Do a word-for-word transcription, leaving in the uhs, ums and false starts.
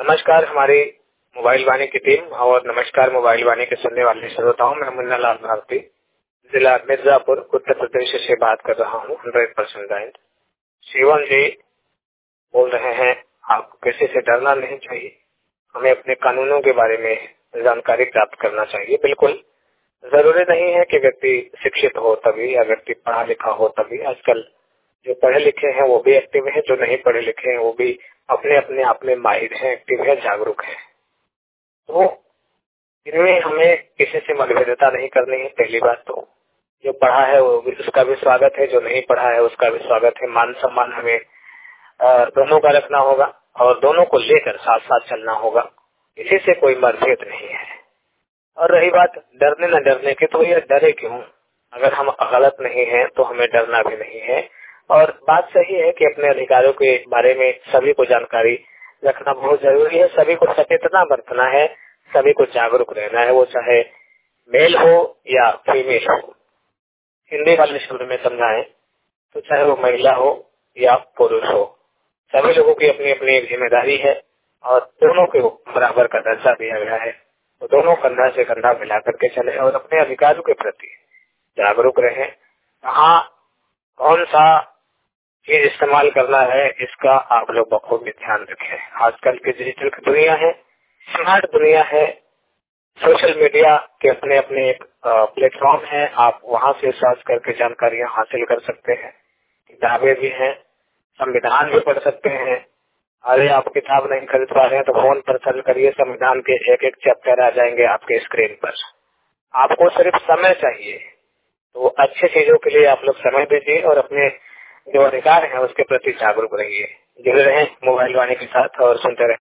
नमस्कार हमारी मोबाइल वाणी की टीम और नमस्कार मोबाइल वाणी के सुनने वाले श्रोताओं। मैं मुन्ना लाल भारती जिला मिर्जापुर उत्तर प्रदेश से बात कर रहा हूँ। Hundred percent guide Shivan ji बोल रहे हैं। आपको किसी से डरना नहीं चाहिए, हमें अपने कानूनों के बारे में जानकारी प्राप्त करना चाहिए। बिल्कुल जरूरी नहीं है कि व्यक्ति शिक्षित हो तभी या व्यक्ति पढ़ा लिखा हो तभी। आजकल जो पढ़े लिखे हैं वो भी एक्टिव हैं, जो नहीं पढ़े लिखे हैं वो भी अपने अपने आप में माहिर हैं, एक्टिव है, जागरूक है। तो इनमें हमें किसी से मतभेदता नहीं करनी है। पहली बात तो जो पढ़ा है वो भी उसका भी स्वागत है, जो नहीं पढ़ा है उसका भी स्वागत है। मान सम्मान हमें दोनों का रखना होगा और दोनों को लेकर साथ साथ चलना होगा। किसी से कोई मतभेद नहीं है। और रही बात डरने न डरने की, तो ये डरे क्यों? अगर हम गलत नहीं है तो हमें डरना भी नहीं है। और बात सही है कि अपने अधिकारों के बारे में सभी को जानकारी रखना बहुत जरूरी है। सभी को सचेतना बरतना है, सभी को जागरूक रहना है, वो चाहे मेल हो या फीमेल हो। हिंदी वाले शब्द में समझाएं तो चाहे वो महिला हो या पुरुष हो, सभी लोगों की अपनी अपनी एक जिम्मेदारी है और दोनों को बराबर का दर्जा दिया गया है। तो दोनों कंधा से कंधा मिला करके चले और अपने अधिकारों के प्रति जागरूक रहें। कहाँ कौन सा चीज इस्तेमाल करना है इसका आप लोग बखूबी ध्यान रखें। आजकल की डिजिटल की दुनिया है, स्मार्ट दुनिया है, सोशल मीडिया के अपने अपने प्लेटफॉर्म है। आप वहां से सर्च करके जानकारियां हासिल कर सकते हैं। किताबें भी हैं, संविधान भी पढ़ सकते हैं। अरे आप किताब नहीं खरीद पा रहे हैं तो फोन पर सर्च करिए, संविधान के एक एक चैप्टर आ जाएंगे आपके स्क्रीन पर। आपको सिर्फ समय चाहिए, तो अच्छी चीजों के लिए आप लोग समय दीजिए और अपने जो अधिकार है उसके प्रति जागरूक रहिए। जुड़े रहें मोबाइल वाणी के साथ और सुनते रहें।